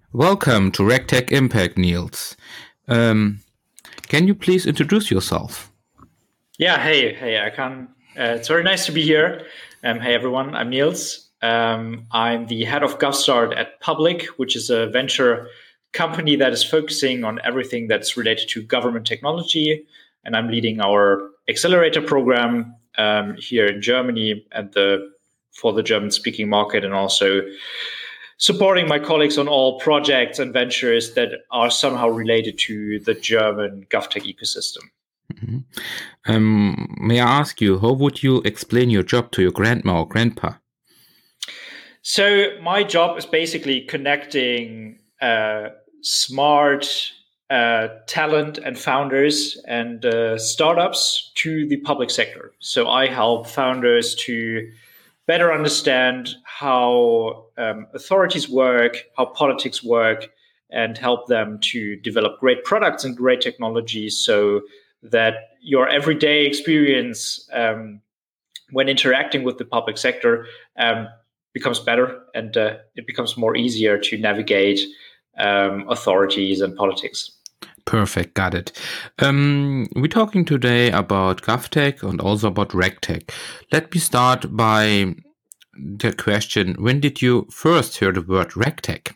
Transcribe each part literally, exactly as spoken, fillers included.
Welcome to RegTech Impact, Niels. Um, can you please introduce yourself? Yeah, hey, hey, I can. Uh, it's very nice to be here. Um, hey, everyone, I'm Niels. Um, I'm the head of GovStart at Public, which is a venture company that is focusing on everything that's related to government technology. And I'm leading our accelerator program um, here in Germany and the for the German-speaking market, and also supporting my colleagues on all projects and ventures that are somehow related to the German GovTech ecosystem. Mm-hmm. Um, may I ask you, how would you explain your job to your grandma or grandpa? So my job is basically connecting uh, smart uh, talent and founders and uh, startups to the public sector. So I help founders to better understand how um, authorities work, how politics work, and help them to develop great products and great technologies so that your everyday experience um, when interacting with the public sector um, becomes better, and uh, it becomes more easier to navigate um, authorities and politics. Perfect, got it. Um, we're talking today about GovTech and also about RegTech. Let me start by the question, when did you first hear the word RegTech?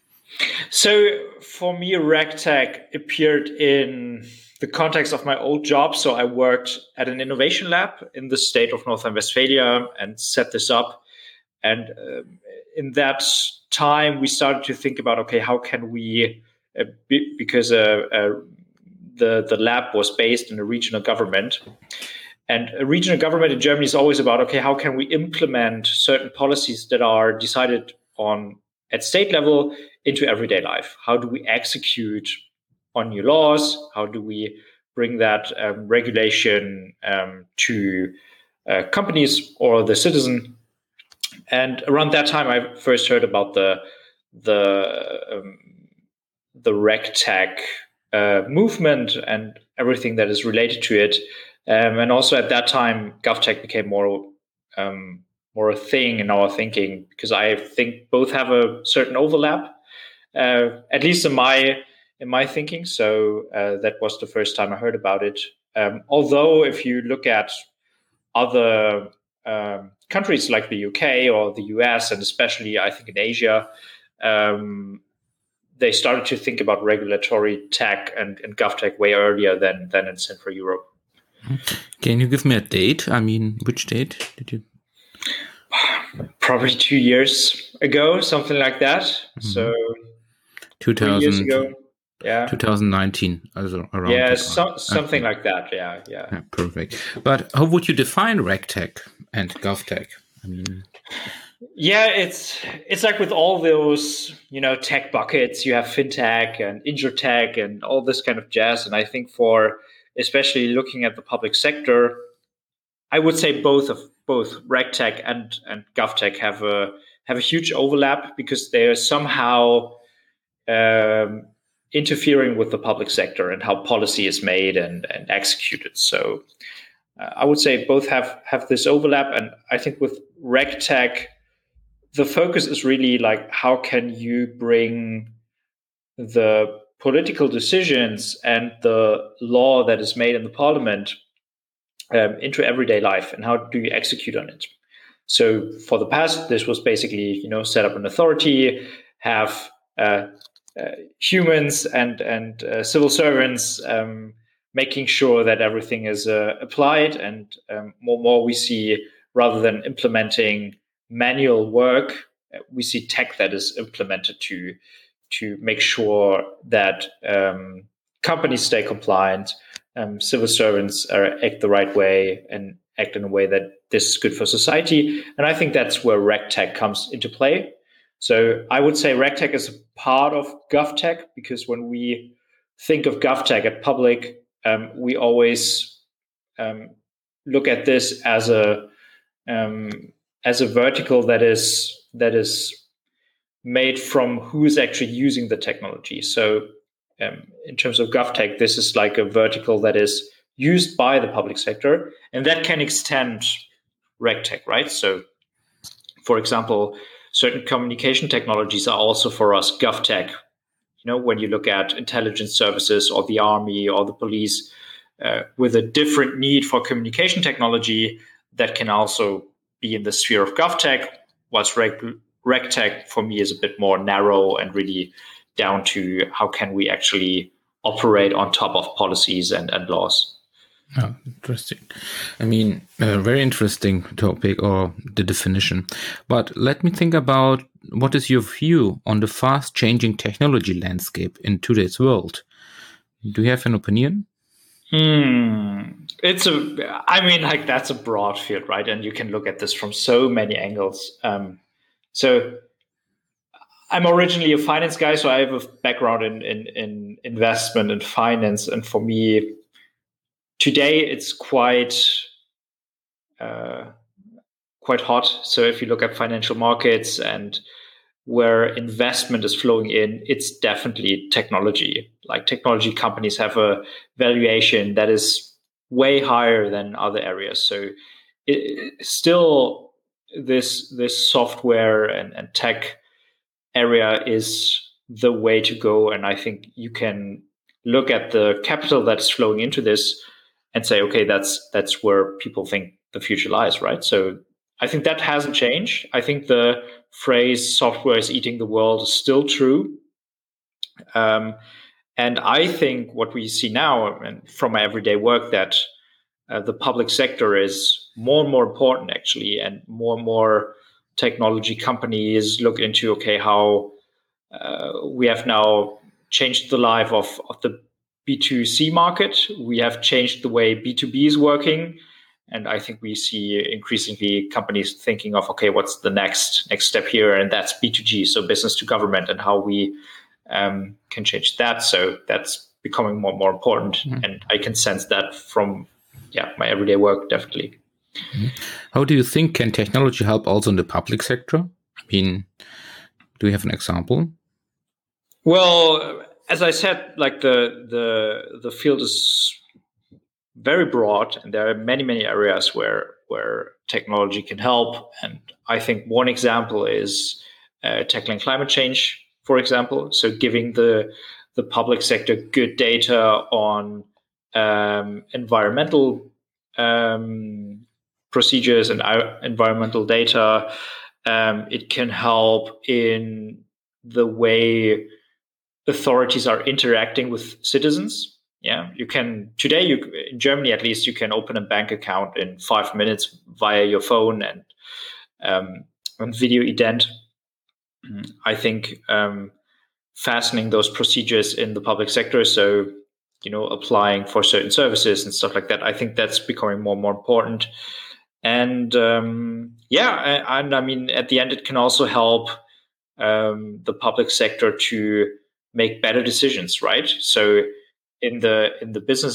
So for me, RegTech appeared in the context of my old job. So I worked at an innovation lab in the state of North Rhine-Westphalia and set this up. And uh, in that time, we started to think about, okay, how can we, uh, be, because uh, uh, the, the lab was based in a regional government. And a regional government in Germany is always about, okay, how can we implement certain policies that are decided on at state level into everyday life? How do we execute on new laws? How do we bring that um, regulation um, to uh, companies or the citizen? And around that time, I first heard about the the um, the RegTech uh, movement and everything that is related to it. Um, and also at that time, GovTech became more um, more a thing in our thinking, because I think both have a certain overlap, uh, at least in my in my thinking. So uh, that was the first time I heard about it. Um, although, if you look at other um, countries like the U K or the U S, and especially I think in Asia, um, they started to think about regulatory tech and, and GovTech way earlier than than in Central Europe. Can you give me a date? I mean, which date did you? Probably two years ago, something like that. Mm-hmm. So two thousand, three years ago. Yeah. twenty nineteen, also around. Yeah, so, something okay. like that. Yeah, yeah, yeah. Perfect. But how would you define RegTech and GovTech? I mean, yeah, it's it's like with all those, you know, tech buckets. You have fintech and insurtech and all this kind of jazz. And I think for especially looking at the public sector, I would say both of both RegTech and and GovTech have a have a huge overlap, because they are somehow um, interfering with the public sector and how policy is made and, and executed. So uh, I would say both have have this overlap. And I think with RegTech, the focus is really like, how can you bring the political decisions and the law that is made in the parliament um, into everyday life, and how do you execute on it? So for the past, this was basically, you know, set up an authority, have uh, uh, humans and and uh, civil servants um, making sure that everything is uh, applied, and um, more and more we see, rather than implementing manual work, we see tech that is implemented to to make sure that um, companies stay compliant, um, civil servants are, act the right way and act in a way that this is good for society. And I think that's where RegTech comes into play. So I would say RegTech is a part of GovTech, because when we think of GovTech at Public, um, we always um, look at this as a um, as a vertical that is that is made from who is actually using the technology. So um, in terms of GovTech, this is like a vertical that is used by the public sector, and that can extend RegTech, right? So, for example, certain communication technologies are also for us GovTech. You know, when you look at intelligence services or the army or the police, uh, with a different need for communication technology, that can also be in the sphere of GovTech, whilst Reg- RegTech for me is a bit more narrow and really down to how can we actually operate on top of policies and, and laws. Oh, interesting. I mean, a very interesting topic, or the definition. But let me think about, what is your view on the fast changing technology landscape in today's world? Do you have an opinion? Hmm. It's a, I mean, like that's a broad field, right? And you can look at this from so many angles. Um, so I'm originally a finance guy, so I have a background in, in, in investment and finance. And for me, today it's quite, uh, quite hot. So if you look at financial markets and where investment is flowing in, it's definitely technology. Like technology companies have a valuation that is way higher than other areas. So it, still this this software and, and tech area is the way to go. And I think you can look at the capital that's flowing into this and say, okay, that's that's where people think the future lies, right? So I think that hasn't changed. I think the phrase software is eating the world is still true. Um, and I think what we see now, and from my everyday work, that uh, the public sector is more and more important, actually, and more and more technology companies look into, okay, how uh, we have now changed the life of, of the B two C market. We have changed the way B two B is working. And I think we see increasingly companies thinking of, okay, what's the next next step here? And that's B two G, so business to government, and how we um, can change that. So that's becoming more and more important. Mm-hmm. And I can sense that from yeah my everyday work, definitely. Mm-hmm. How do you think can technology help also in the public sector? I mean, do you have an example? Well, as I said, like the the the field is very broad, and there are many many areas where where technology can help. And I think one example is uh, tackling climate change, for example. So giving the the public sector good data on um, environmental um, procedures and uh, environmental data. Um, it can help in the way authorities are interacting with citizens. Yeah, you can today. You in Germany, at least, you can open a bank account in five minutes via your phone and um, on video ident. I think um, fastening those procedures in the public sector, so you know, applying for certain services and stuff like that. I think that's becoming more and more important. And um, yeah, and I mean, at the end, it can also help um, the public sector to make better decisions, right? So in the in the business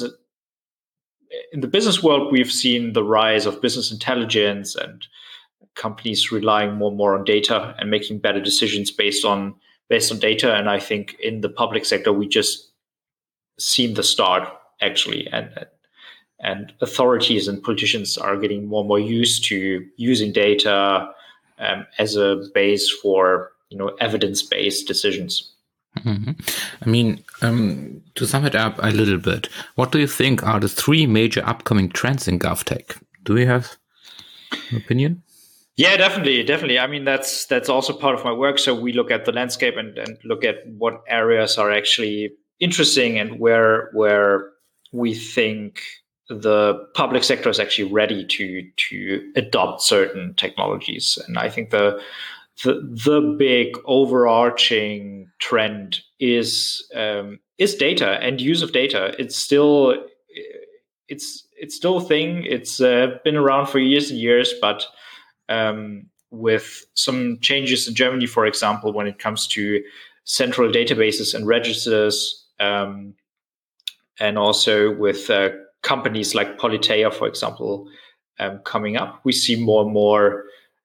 in the business world, we've seen the rise of business intelligence and companies relying more and more on data and making better decisions based on based on data. And I think in the public sector, we just seen the start, actually, and and authorities and politicians are getting more and more used to using data um, as a base for you know evidence-based decisions. Mm-hmm. I mean, um, to sum it up a little bit, what do you think are the three major upcoming trends in GovTech? Do you have an opinion? Yeah, definitely, definitely. I mean, that's that's also part of my work. So we look at the landscape and, and look at what areas are actually interesting and where where we think the public sector is actually ready to to adopt certain technologies. And I think the the the big overarching trend is um, is data and use of data. It's still it's it's still a thing. It's uh, been around for years and years, but um, with some changes in Germany, for example, when it comes to central databases and registers, um, and also with uh, companies like Politeia, for example, um, coming up, we see more and more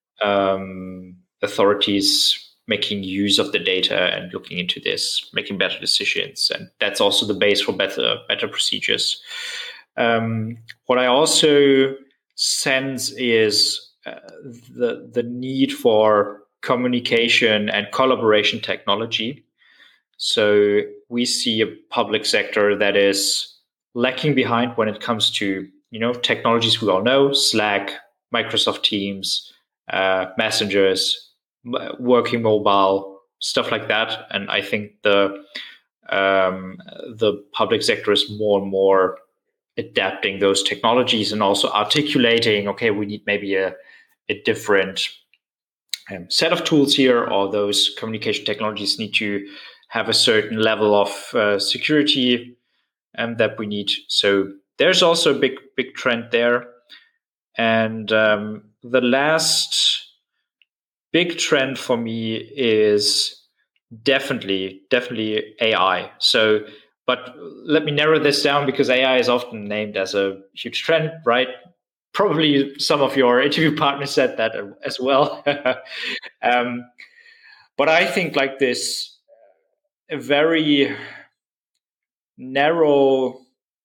um, authorities making use of the data and looking into this, making better decisions. And that's also the base for better, better procedures. Um, what I also sense is uh, the, the need for communication and collaboration technology. So we see a public sector that is lacking behind when it comes to, you know, technologies we all know: Slack, Microsoft Teams, uh, messengers, working mobile, stuff like that. And I think the um, the public sector is more and more adapting those technologies and also articulating, okay, we need maybe a, a different um, set of tools here, or those communication technologies need to have a certain level of uh, security um, that we need. So there's also a big, big trend there. And um, the last big trend for me is definitely, definitely A I. So, but let me narrow this down, because A I is often named as a huge trend, right? Probably some of your interview partners said that as well. um, but I think like this, a very narrow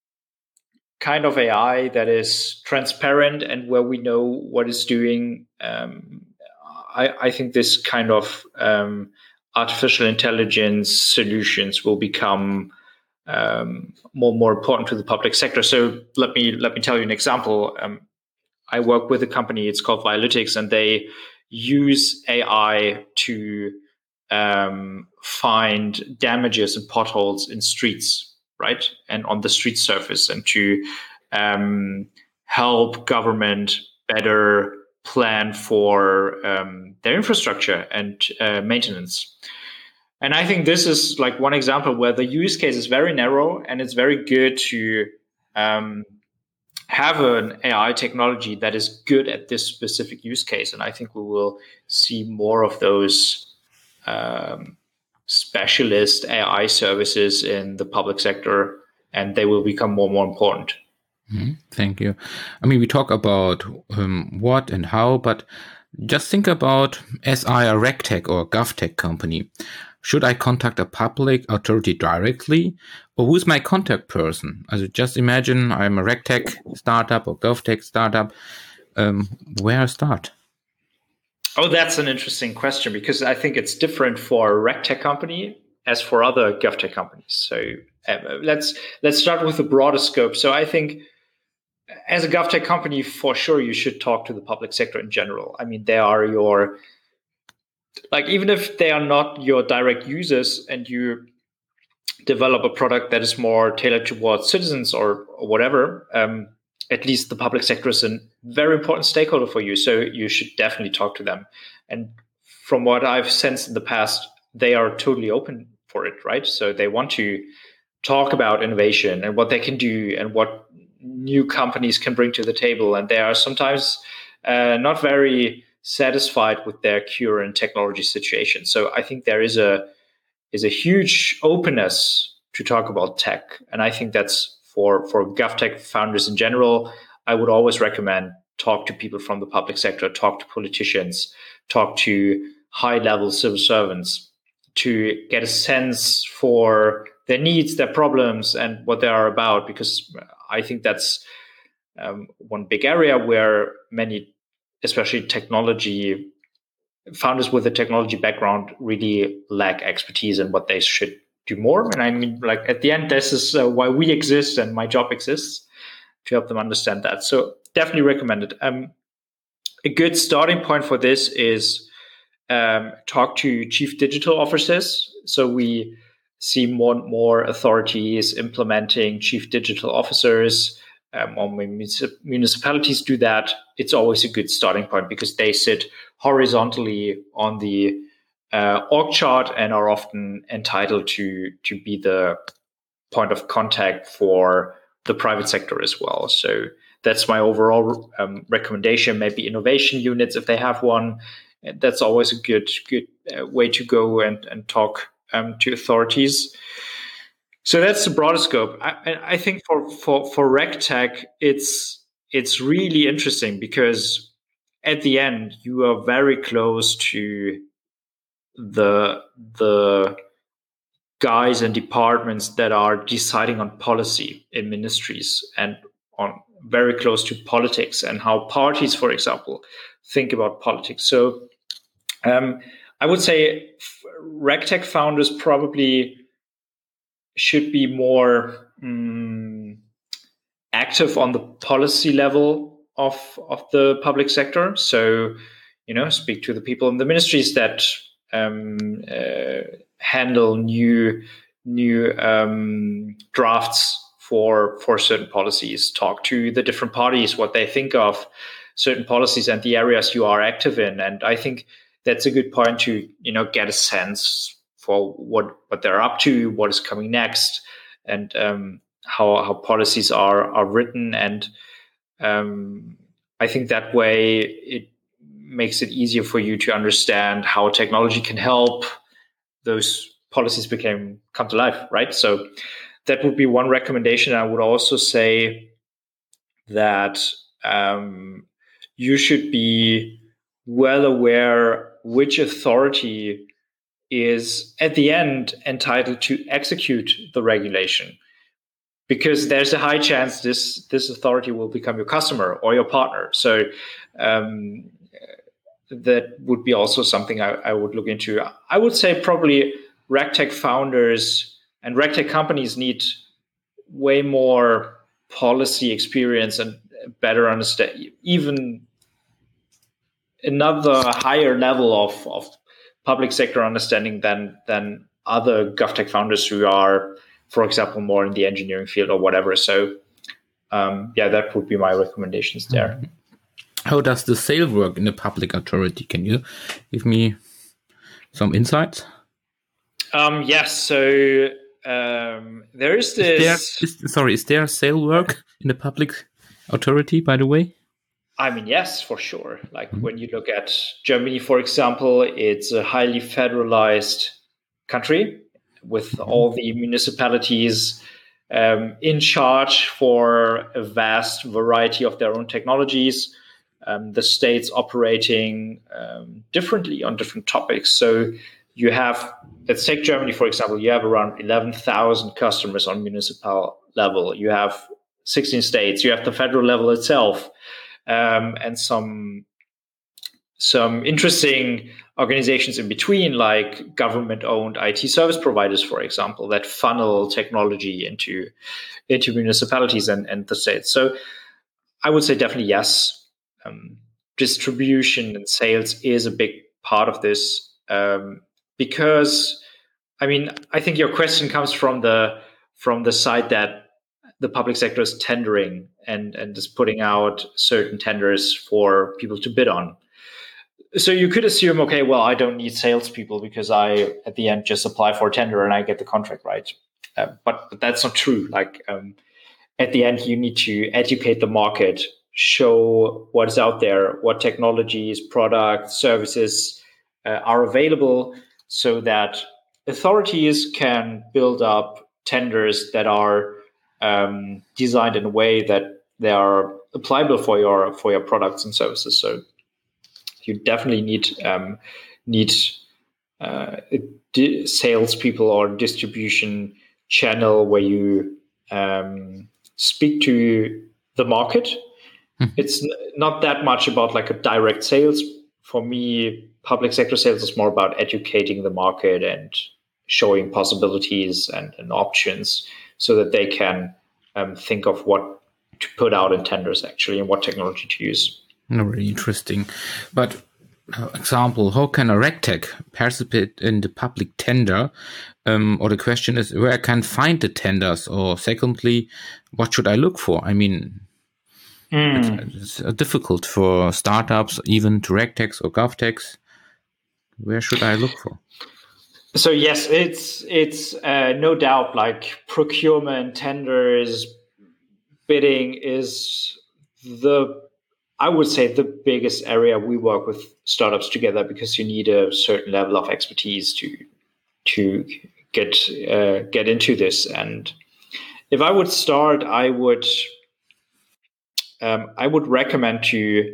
kind of A I that is transparent and where we know what it's doing. Um, I, I think this kind of um, artificial intelligence solutions will become um, more and more important to the public sector. So let me let me tell you an example. Um, I work with a company. It's called Violytics, and they use A I to um, find damages and potholes in streets, right, and on the street surface, and to um, help government better plan for um, their infrastructure and uh, maintenance. And I think this is like one example where the use case is very narrow, and it's very good to um, have an A I technology that is good at this specific use case. And I think we will see more of those um, specialist A I services in the public sector, and they will become more and more important. Mm-hmm. Thank you. I mean, we talk about um, what and how, but just think about, as I a RegTech or GovTech company, should I contact a public authority directly, or who's my contact person? Also, just imagine I'm a RegTech startup or GovTech startup. Um, where start? Oh, that's an interesting question, because I think it's different for a RegTech company as for other GovTech companies. So uh, let's let's start with the broader scope. So I think as a GovTech company, for sure, you should talk to the public sector in general. I mean, they are your, like, even if they are not your direct users and you develop a product that is more tailored towards citizens or, or whatever, um, at least the public sector is a very important stakeholder for you. So you should definitely talk to them. And from what I've sensed in the past, they are totally open for it, right? So they want to talk about innovation and what they can do and what new companies can bring to the table. And they are sometimes uh, not very satisfied with their current technology situation. So I think there is a is a huge openness to talk about tech. And I think that's for, for GovTech founders in general. I would always recommend talk to people from the public sector, talk to politicians, talk to high-level civil servants to get a sense for their needs, their problems, and what they are about. Because I think that's um, one big area where many, especially technology founders with a technology background, really lack expertise in what they should do more. And I mean, like at the end, this is uh, why we exist and my job exists, to help them understand that. So definitely recommend it. Um, a good starting point for this is um, talk to chief digital officers. So we see more and more authorities implementing chief digital officers. Um, or municipalities do that. It's always a good starting point because they sit horizontally on the uh, org chart and are often entitled to to be the point of contact for the private sector as well. So that's my overall um, recommendation. Maybe innovation units, if they have one, that's always a good good uh, way to go and and talk um, to authorities. So that's the broader scope. I, I think for, for, for RegTech, it's it's really interesting because at the end you are very close to the the guys and departments that are deciding on policy in ministries and on very close to politics and how parties, for example, think about politics. So Um, I would say RegTech founders probably should be more um, active on the policy level of of the public sector. So, you know, speak to the people in the ministries that um, uh, handle new new um, drafts for for certain policies. Talk to the different parties what they think of certain policies and the areas you are active in. And I think that's a good point to, you know, get a sense for what what they're up to, what is coming next, and um, how how policies are are written. And um, I think that way it makes it easier for you to understand how technology can help those policies become come to life, right? So that would be one recommendation. I would also say that um, you should be well aware which authority is at the end entitled to execute the regulation, because there's a high chance this this authority will become your customer or your partner. So um, that would be also something I, I would look into. I would say probably RegTech founders and RegTech companies need way more policy experience and better understand, even another higher level of, of public sector understanding than than other GovTech founders who are, for example, more in the engineering field or whatever. So um, yeah, that would be my recommendations there. Mm-hmm. How does the sale work in a public authority? Can you give me some insights? Um, yes. So um, there is this. Is there, is, sorry, is there sale work in a public authority, by the way? I mean, yes, for sure. Like mm-hmm. when you look at Germany, for example, it's a highly federalized country with mm-hmm. all the municipalities um, in charge for a vast variety of their own technologies. Um, the states operating um, differently on different topics. So you have, let's take Germany, for example, you have around eleven thousand customers on municipal level. You have sixteen states, you have the federal level itself, um, and some, some interesting organizations in between, like government-owned I T service providers, for example, that funnel technology into, into municipalities and, and the states. So I would say definitely yes. Um, distribution and sales is a big part of this um, because, I mean, I think your question comes from the from the side that the public sector is tendering and and is putting out certain tenders for people to bid on. So you could assume, okay, well, I don't need salespeople because I at the end just apply for a tender and I get the contract, right? Uh, but, but that's not true. Like um, at the end, you need to educate the market, show what is out there, what technologies, products, services uh, are available, so that authorities can build up tenders that are um, designed in a way that they are applicable for your for your products and services. So you definitely need um, need uh, di- salespeople or distribution channel where you um, speak to the market. It's not that much about like a direct sales. For me, public sector sales is more about educating the market and showing possibilities and, and options so that they can um, think of what to put out in tenders actually and what technology to use. Very interesting. But uh, example, how can a RegTech participate in the public tender? Um, or the question is where I can find the tenders, or secondly, what should I look for? I mean, Mm. It's, it's difficult for startups, even to RegTechs or GovTechs. Where should I look for? So yes, it's it's uh, no doubt like procurement, tenders, bidding is the, I would say, the biggest area we work with startups together, because you need a certain level of expertise to to get uh, get into this. And if I would start, I would. Um, I would recommend to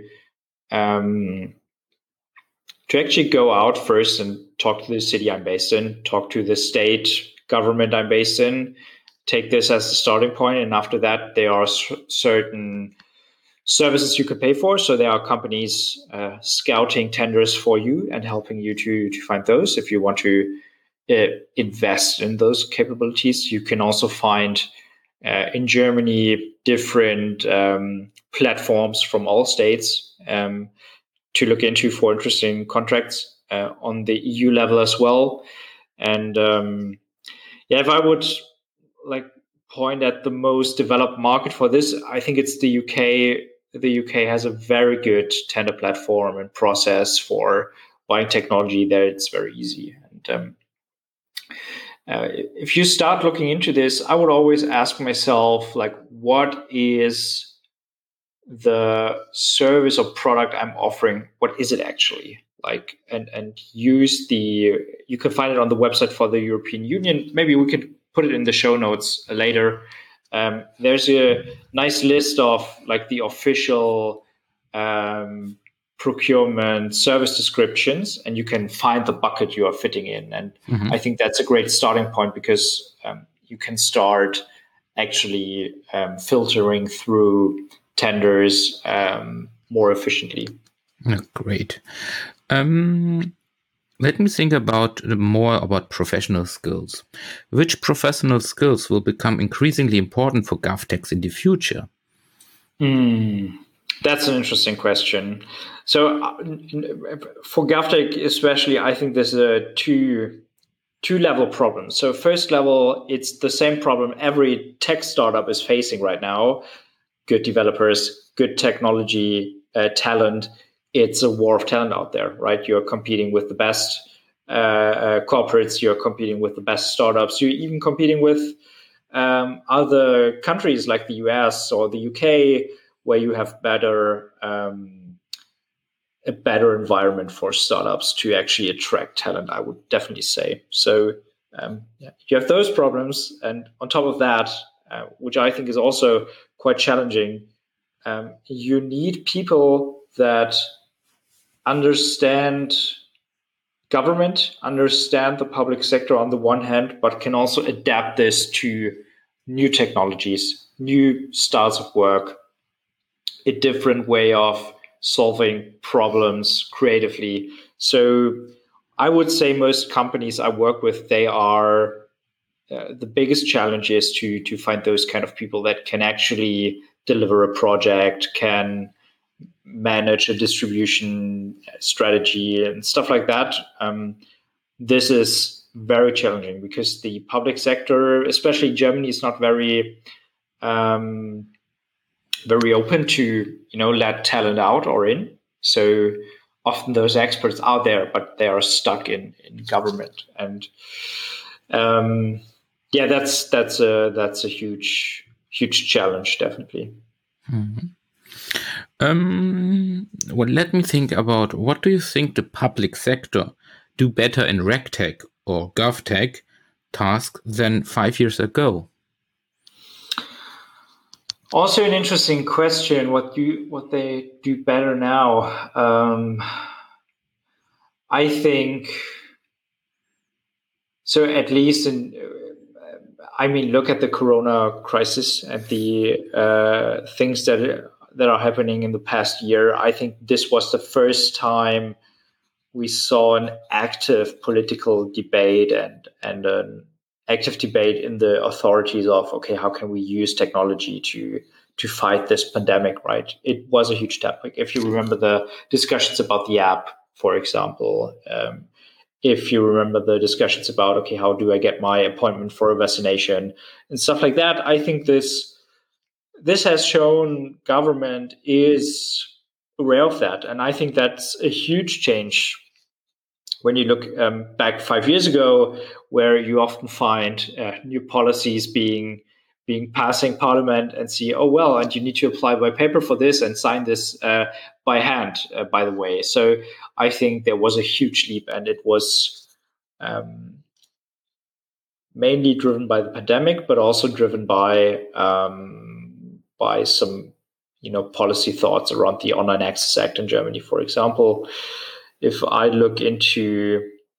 um, to actually go out first and talk to the city I'm based in, talk to the state government I'm based in, take this as the starting point, and after that, there are c- certain services you can pay for. So there are companies uh, scouting tenders for you and helping you to, to find those. If you want to uh, invest in those capabilities, you can also find uh, in Germany different um, platforms from all states um, to look into for interesting contracts uh, on the E U level as well. And um, yeah, if I would like point at the most developed market for this, I think it's the U K. The U K has a very good tender platform and process for buying technology there. It's very easy. And um, uh, if you start looking into this, I would always ask myself, like, what is the service or product I'm offering? What is it actually? Like, and and use the, you can find it on the website for the European Union. Maybe we could put it in the show notes later. Um, there's a nice list of like the official um, procurement service descriptions, and you can find the bucket you are fitting in. And mm-hmm. I think that's a great starting point, because um, you can start actually um, filtering through tenders um, more efficiently. Oh, great. Um, let me think about more about professional skills. Which professional skills will become increasingly important for GovTechs in the future? Mm, that's an interesting question. So uh, for GovTech especially, I think there's a two two level problem. So first level, it's the same problem every tech startup is facing right now. Good developers, good technology uh, talent. It's a war of talent out there, right? You're competing with the best uh, uh, corporates. You're competing with the best startups. You're even competing with um, other countries like the U S or the U K, where you have better um, a better environment for startups to actually attract talent, I would definitely say. So um, yeah, you have those problems. And on top of that, uh, which I think is also quite challenging, um, you need people that understand government, understand the public sector on the one hand, but can also adapt this to new technologies, new styles of work, a different way of solving problems creatively. So I would say most companies I work with, they are uh, the biggest challenge is to to find those kind of people that can actually deliver a project, can manage a distribution strategy and stuff like that. Um, this is very challenging because the public sector, especially Germany, is not very um, very open to, you know, let talent out or in. So often those experts are there, but they are stuck in, in government. And um, yeah, that's that's a that's a huge huge challenge, definitely. Mm-hmm. Um, well, let me think about, what do you think the public sector do better in RegTech or GovTech tasks than five years ago? Also, an interesting question. What do what they do better now? Um, I think so. At least in, I mean, look at the Corona crisis and the uh, things that that are happening in the past year. I think this was the first time we saw an active political debate and and an active debate in the authorities of, okay, how can we use technology to to fight this pandemic, right? It was a huge topic. If you remember the discussions about the app, for example, um, if you remember the discussions about, okay, how do I get my appointment for a vaccination and stuff like that, I think this this has shown government is aware of that. And I think that's a huge change when you look um, back five years ago, where you often find uh, new policies being being passing parliament and see, oh, well, and you need to apply by paper for this and sign this uh, by hand, uh, by the way. So I think there was a huge leap, and it was um, mainly driven by the pandemic, but also driven by um, by some, you know, policy thoughts around the Online Access Act in Germany, for example. If I look into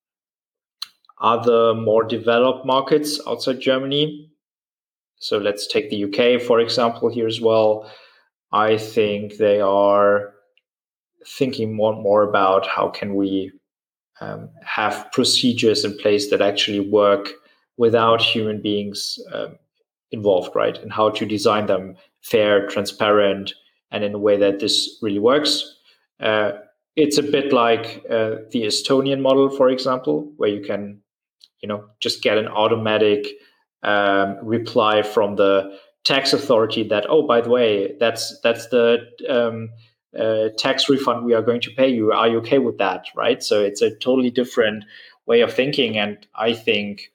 other more developed markets outside Germany, so let's take the U K, for example, here as well. I think they are thinking more and more about how can we um, have procedures in place that actually work without human beings um, involved, right? And how to design them fair, transparent, and in a way that this really works. Uh, it's a bit like uh, the Estonian model, for example, where you can, you know, just get an automatic um, reply from the tax authority that, oh, by the way, that's that's the um, uh, tax refund we are going to pay you. Are you okay with that? Right. So it's a totally different way of thinking, and I think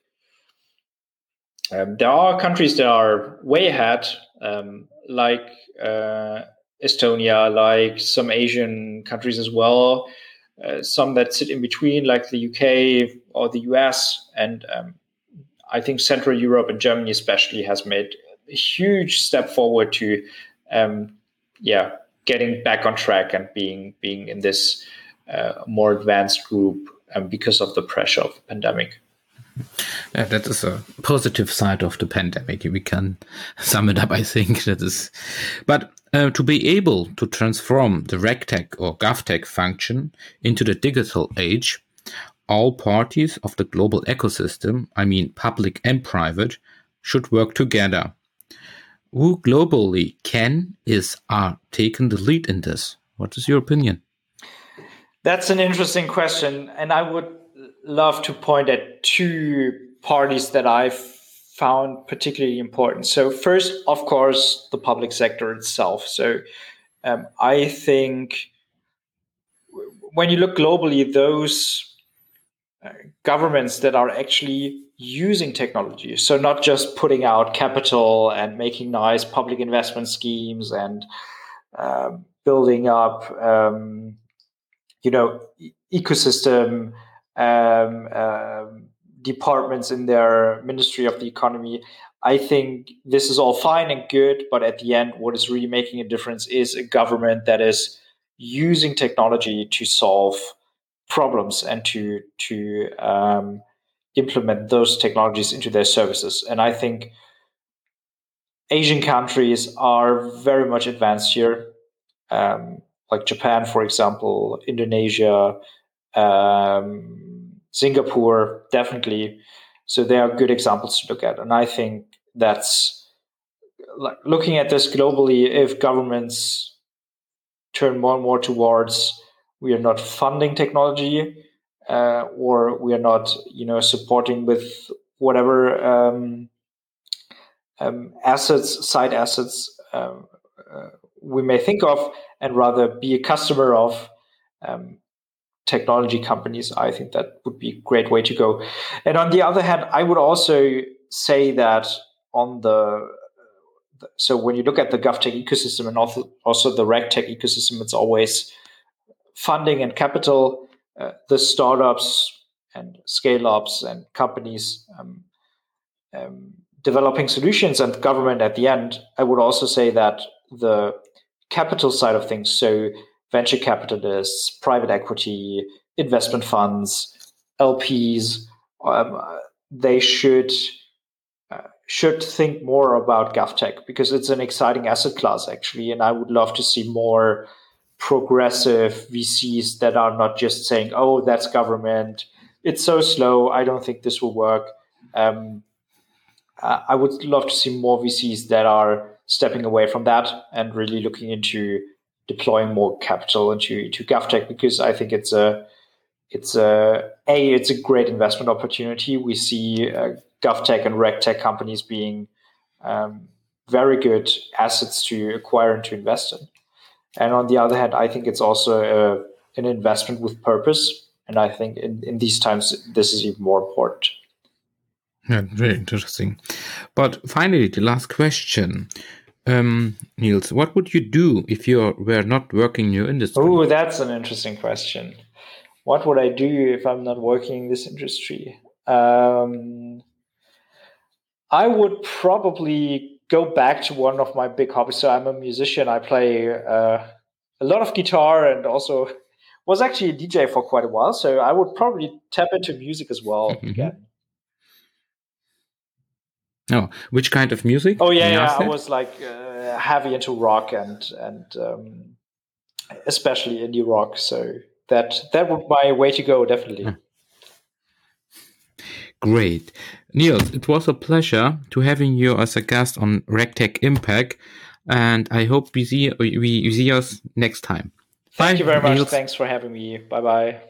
um, there are countries that are way ahead, um, like uh, Estonia, like some Asian countries as well. Uh, some that sit in between, like the U K or the U S, and um, I think Central Europe and Germany especially has made a huge step forward to, um, yeah, getting back on track and being being in this uh, more advanced group um, because of the pressure of the pandemic. Yeah, that is a positive side of the pandemic. We can sum it up, I think. That is, but uh, to be able to transform the RegTech or GovTech function into the digital age, all parties of the global ecosystem, I mean public and private, should work together. Who globally can, is, are taking the lead in this? What is your opinion? That's an interesting question, and I would love to point at two parties that I've found particularly important. So first, of course, the public sector itself. So um, I think when you look globally, those uh, governments that are actually using technology, so not just putting out capital and making nice public investment schemes and uh, building up um, you know, e- ecosystem um, um, departments in their Ministry of the Economy. I think this is all fine and good, but at the end, what is really making a difference is a government that is using technology to solve problems and to to um, implement those technologies into their services. And I think Asian countries are very much advanced here. Um, like Japan, for example, Indonesia, um, Singapore, definitely. So they are good examples to look at. And I think that's like looking at this globally, if governments turn more and more towards we are not funding technology uh, or we are not, you know, supporting with whatever um, um, assets, side assets um, uh, we may think of, and rather be a customer of um, technology companies, I think that would be a great way to go. And on the other hand, I would also say that on the, so when you look at the GovTech ecosystem and also, also the RegTech ecosystem, it's always funding and capital. Uh, the startups and scale-ups and companies um, um, developing solutions and government at the end. I would also say that the capital side of things, so venture capitalists, private equity, investment funds, L Ps, um, they should uh, should think more about GovTech because it's an exciting asset class actually, and I would love to see more progressive V Cs that are not just saying, "Oh, that's government. It's so slow. I don't think this will work." Um, uh, I would love to see more V Cs that are stepping away from that and really looking into deploying more capital into to GovTech because I think it's a it's a a it's a great investment opportunity. We see uh, GovTech and RegTech companies being um, very good assets to acquire and to invest in. And on the other hand, I think it's also a, an investment with purpose. And I think in, in these times, this is even more important. Yeah, very interesting. But finally, the last question. Um, Niels, what would you do if you were not working in your industry? Oh, that's an interesting question. What would I do if I'm not working in this industry? Um, I would probably go back to one of my big hobbies. So I'm a musician. I play uh, a lot of guitar and also was actually a D J for quite a while. So I would probably tap into music as well Mm-hmm. again. Oh, which kind of music? Oh yeah, May yeah. ask I that? was like uh, heavy into rock and and um, especially indie rock. So that that would be my way to go, definitely. Great. Niels, it was a pleasure to having you as a guest on RegTech Impact, and I hope we see we, we see us next time. Thank Bye, you very much. Niels. Thanks for having me. Bye bye.